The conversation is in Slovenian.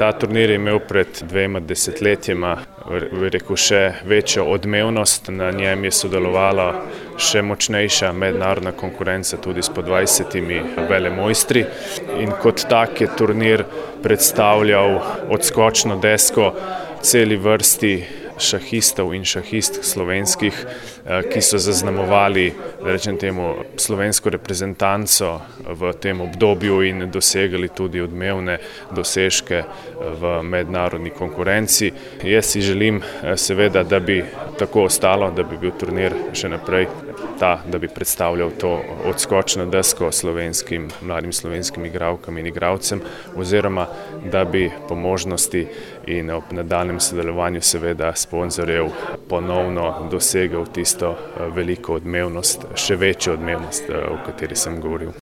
Ta turnir je imel pred 2 desetletjema še večjo odmevnost, na njem je sodelovala še močnejša mednarodna konkurenca tudi s po 20 velemojstri in kot tak je turnir predstavljal odskočno desko celi vrsti šahistov in šahistk slovenskih, ki so zaznamovali, da rečem temu, slovensko reprezentanco v tem obdobju in dosegali tudi odmevne dosežke v mednarodni konkurenci. Jaz si želim seveda, da bi tako ostalo, da bi bil turnir še naprej da bi predstavljal to odskočno desko mladim slovenskim igralkam in igralcem, oziroma da bi po možnosti in ob nadaljnjem sodelovanju seveda sponzorjev ponovno dosegel tisto veliko odmevnost, še večjo odmevnost, o kateri sem govoril.